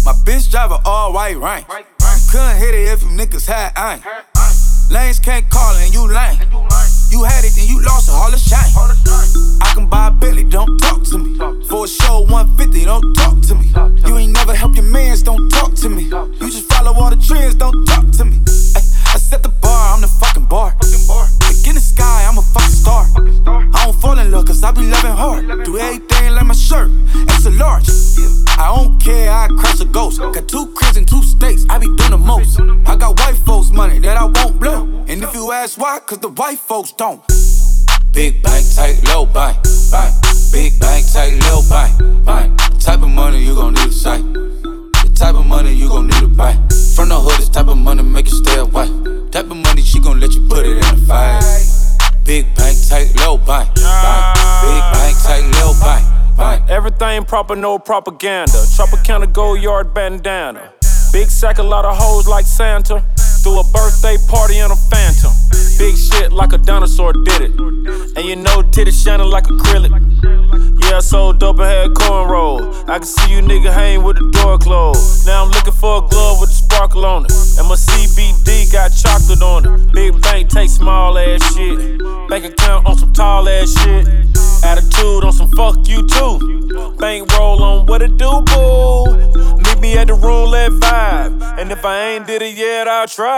My bitch drive a all white rank. Couldn't hit it if you niggas had aim. Lanes can't call and you lame. You had it, then you lost it, all the shame. I can buy a Bentley, don't talk to me. For a show 150, don't talk to me. You ain't never help your mans, don't talk to me. You just follow all the trends, don't talk to me. I set the bar, I'm the fucking bar. Like in the sky, I'm a fucking star. I don't fall in love, cause I be loving hard. Do everything like my shirt, extra large. I don't care, I crash a ghost. Got 2 cribs in 2 states, I be doing the most. I got white folks money that I won't blow. And if you ask why, cause the white folks don't. Big bank, tight, low bank, bank. Big bank, tight, low bank, bank. Type of money you gon' need a sight. The type of money you gon' need to buy. From the hood, this type of money make you stay away. Type of money she gon' let you put it in a fight. Big bank, tight, low bank, bank. Big bank, tight, low bank, bank. Everything proper, no propaganda. Tropicana gold yard bandana. Big sack, a lot of hoes like Santa. Threw a birthday party in a phantom. Big shit like a dinosaur did it. And you know titties shining like acrylic. Yeah, I sold dope and had cornrows. I can see you nigga hang with the door closed. Now I'm looking for a glove with a sparkle on it. And my CBD got chocolate on it. Big bank take small ass shit. Bank account on some tall ass shit. Attitude on some fuck you too. Bank roll on what it do, boo. Meet me at the roulette vibe. And if I ain't did it yet, I'll try.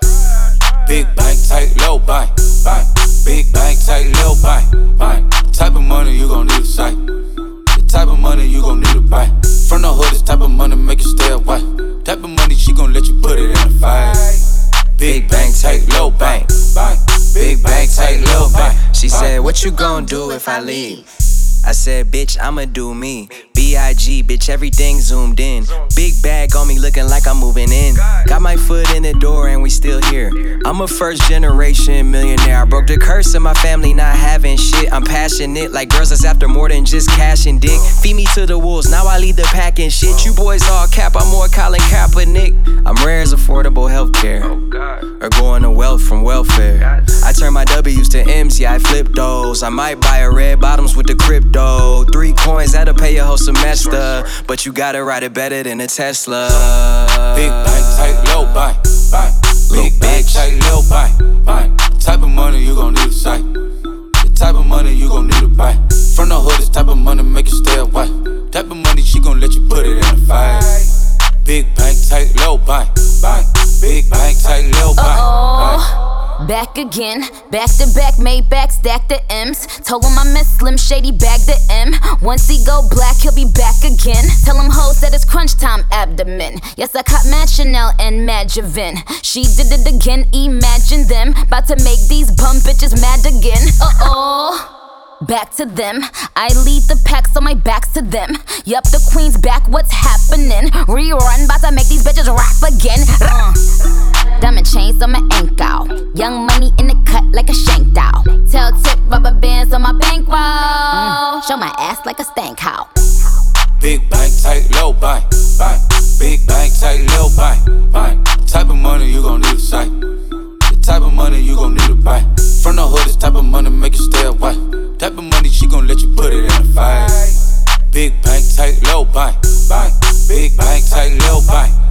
Big bank, tight, low bank, bank. Big bank, tight, low bank, bank. Type of money you gon' need a sight. The type of money you gon' need to buy. From the hood, this type of money make you stay away. Type of money she gon' let you put it in a fight. Big bank, tight, low bank, bank. Big bank, tight, low bank. She said, what you gon' do if I leave? I said, bitch, I'ma do me. B.I.G., bitch, everything zoomed in. Big bag on me looking like I'm moving in. Got my foot in the door and we still here. I'm a first generation millionaire. I broke the curse of my family not having shit. I'm passionate like girls that's after more than just cash and dick. Feed me to the wolves, now I lead the pack and shit. You boys all cap, I'm more Colin Kaepernick. I'm rare as affordable healthcare. Or going to wealth from welfare. I turn my W's to M's, yeah, I flip those. I might buy a red bottoms with the crypto. 3 coins, that'll pay your whole semester. But you gotta ride it better than a Tesla. Big bank, tight, low bank, bank. Big bank, tight, low bank, bank. Type of money you gon' need a sight. The type of money you gon' need to buy. From the hood, this type of money make you stay away. Type of money she gon' let you put it in a fight. Big bank, tight, low bank, bank. Big bank, tight, low bank, bank. Back again, back to back, made back, stack the M's. Told him I miss Slim Shady, bag the M. Once he go black, he'll be back again. Tell him hoes that it's crunch time abdomen. Yes, I caught Mad Chanel and Mad Javin. She did it again, imagine them. About to make these bum bitches mad again. Back to them, I lead the pack so my back's to them. Yup, the queen's back, what's happening? Rerun, bout to make these bitches rap again. Diamond chains on my ankle. Young money in the cut like a shank doll. Tail tip rubber bands on my bankroll. Show my ass like a stank cow. Big bank, tight, low bank, bank. Big bank, tight, low bank, bank. Type of money you gon' need a sight. The type of money you gon' need to buy. From the hood, this type of money make you stay away. Type of money she gon' let you put it in a fight. Big bank, tight, low bank, bank. Big bank, tight, low bank.